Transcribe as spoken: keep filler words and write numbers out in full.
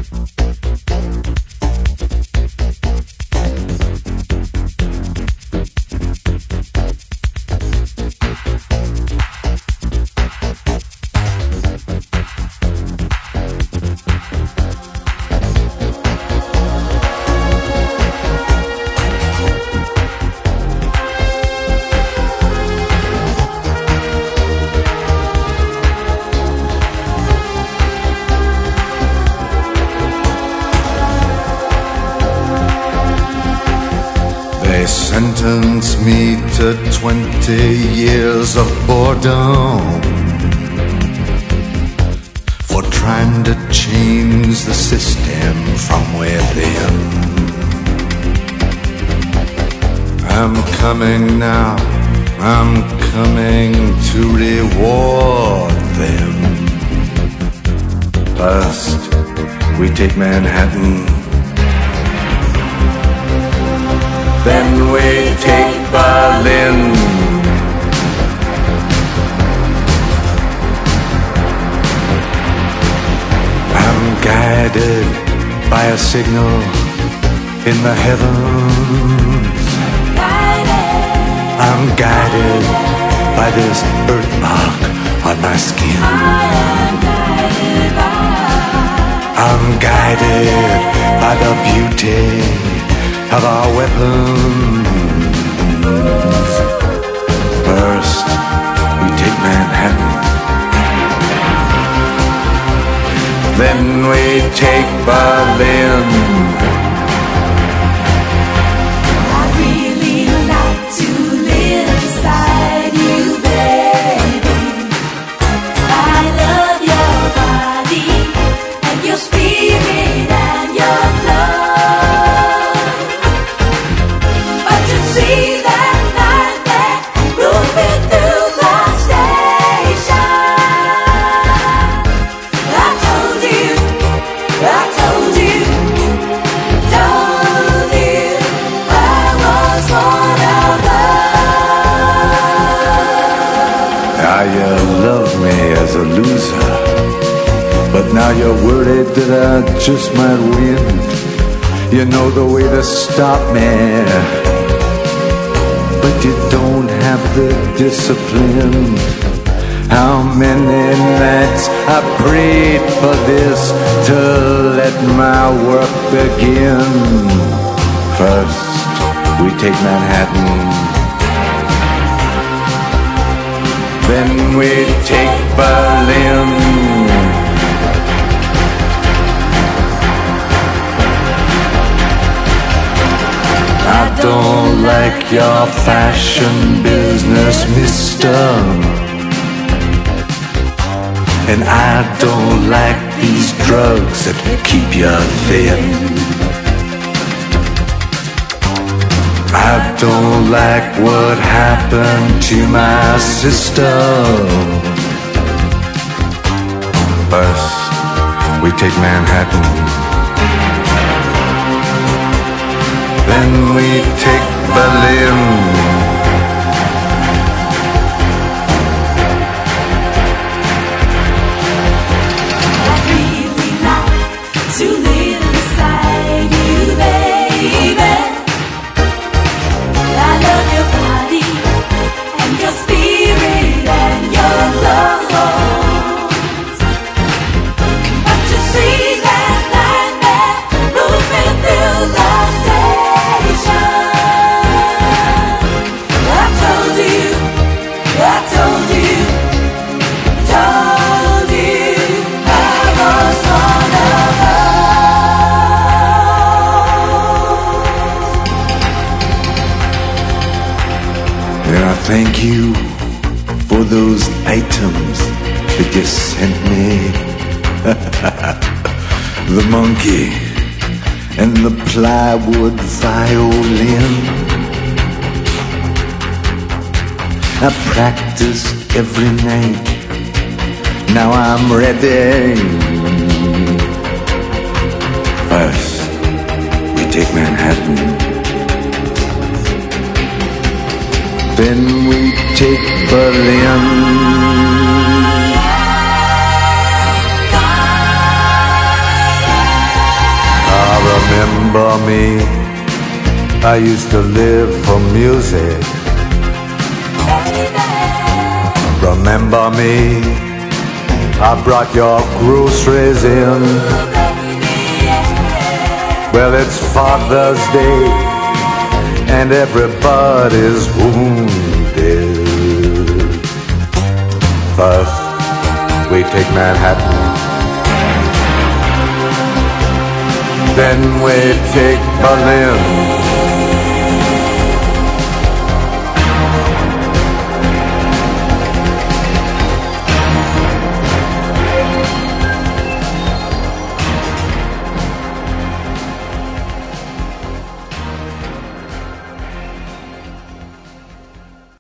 Sentence me to twenty years of boredom for trying to change the system from within. I'm coming now, I'm coming to reward them. First, we take Manhattan. Then we take Berlin. I'm guided by a signal in the heavens. I'm guided by this birthmark on my skin. I'm guided by the beauty of our weapons. First, we take Manhattan. Then we take Berlin. I'd really like to live beside you, baby. I love your body and your spirit and your love. A loser, but now you're worried that I just might win. You know the way to stop me, but you don't have the discipline. How many nights I prayed for this to let my work begin. First, we take Manhattan. Then we take Berlin. I don't like your fashion business, mister. And I don't like these drugs that keep you thin. I don't like what happened to my sister. First, we take Manhattan. Then we take Berlin. Thank you for those items that you sent me. The monkey and the plywood violin. I practiced every night. Now I'm ready. First, we take Manhattan. Then we take Berlin. Remember me, I used to live for music. Remember me, I brought your groceries in. Well, it's Father's Day and everybody's wounded. First, we take Manhattan, then we take Berlin.